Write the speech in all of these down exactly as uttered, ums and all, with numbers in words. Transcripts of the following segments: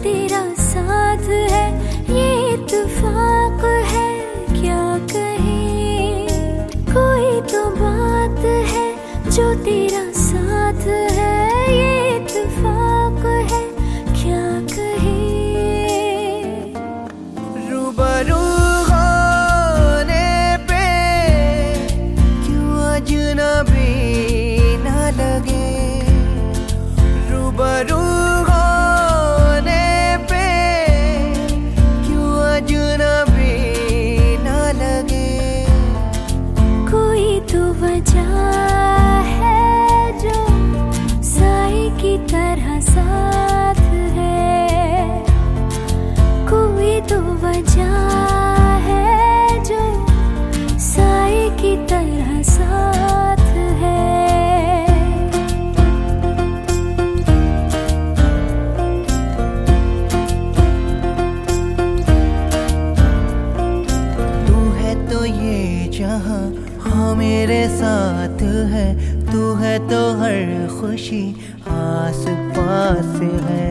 तेरा साथ है, ये इत्तेफाक है क्या कहें। कोई तो बात है जो तेरा साथ है, ये इत्तेफाक है क्या कहें। रूबरू होने पे क्यों अजनबी ना लगे, रूबरू होने पे क्यों अजनबी ना लगे। कोई तो वजह है जो साए की तरह साथ है, कोई तो वजह है जो साए की तरह साथ है। तू है तो ये जहां हाँ मेरे साथ है, तू है तो हर खुशी आस पास है।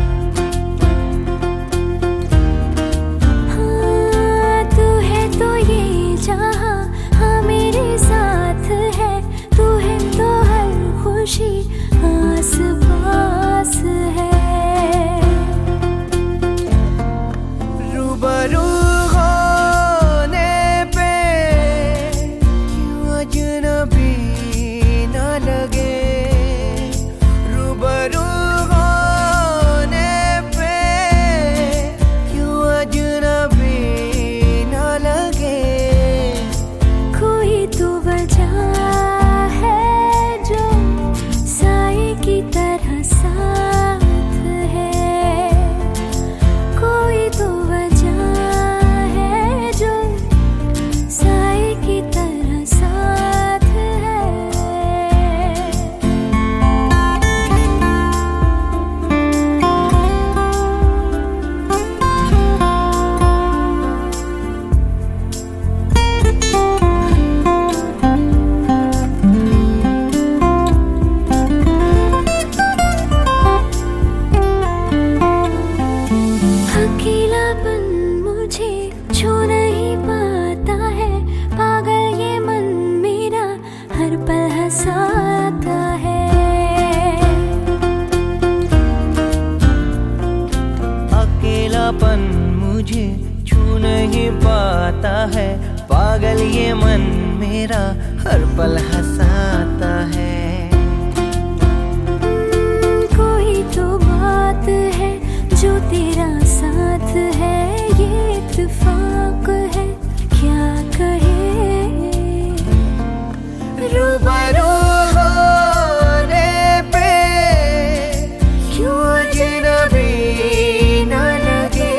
हाँ तू है तो ये जहां हाँ मेरे साथ है, तू है तो हर खुशी आस पास है। रूबरू होने पे क्यों अजनबी ना लगे, रूबरू होने पे क्यों अजनबी ना लगे। कोई तो वजह है जो साए की तरह साथ है, कोई तो वजह है जो साए की तरह साथ है। अकेलापन मुझे छू नहीं पाता है, पागल ये मन मेरा हर पल हंसाता है। अकेलापन मुझे छू नहीं पाता है, पागल ये मन मेरा हर पल हंसाता है। कोई तो बात है जो तेरा साथ है, ये इत्तेफाक है क्या कहे। रूबरू होने पे क्यों अजनबी ना लगे,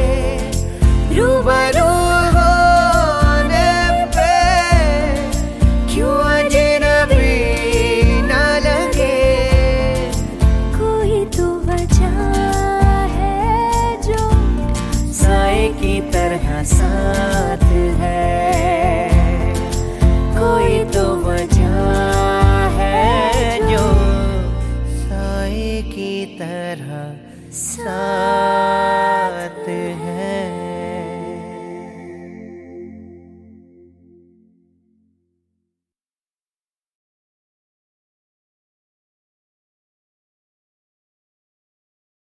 रूबरू होने पे क्यों अजनबी ना लगे। कोई तो वजह है जो साए की तरह साथ है, कोई तो वजह है जो साए की तरह साथ है।